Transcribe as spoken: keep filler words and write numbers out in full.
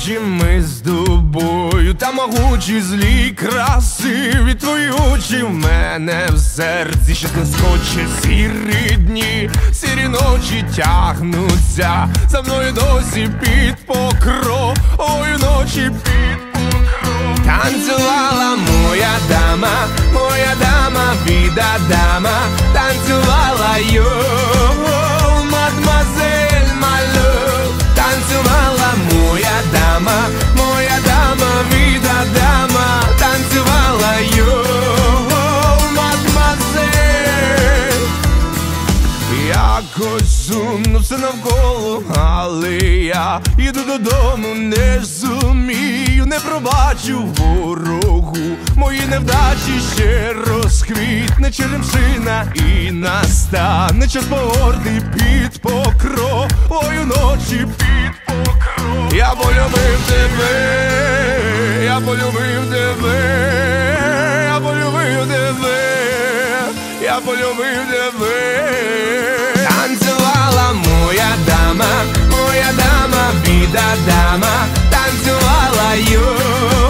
очі ми з тобою, та могучі, злі, красиві твої очі в мене в серці щас не скоче. Сірі дні, сірі ночі тягнуться за мною досі під покровою ночі, під покровою. Танцювала моя дама, моя дама, біда дама, танцювала йо, мадмазель, my love. Танцювала моя дама, моя дама, біда дама, танцювала йо, мадмазель. Якось сумно все навколо, але я іду додому, не зумію, не пробачу ворогу. Мої невдачі ще розквітне черемшина, і настане час погорди під покровою ночі, під покровою. Я полюбив тебе, я полюбив тебе, я полюбив тебе, я полюбив тебе. Танцювала моя дама, моя дама, біда дама, танцювала йо.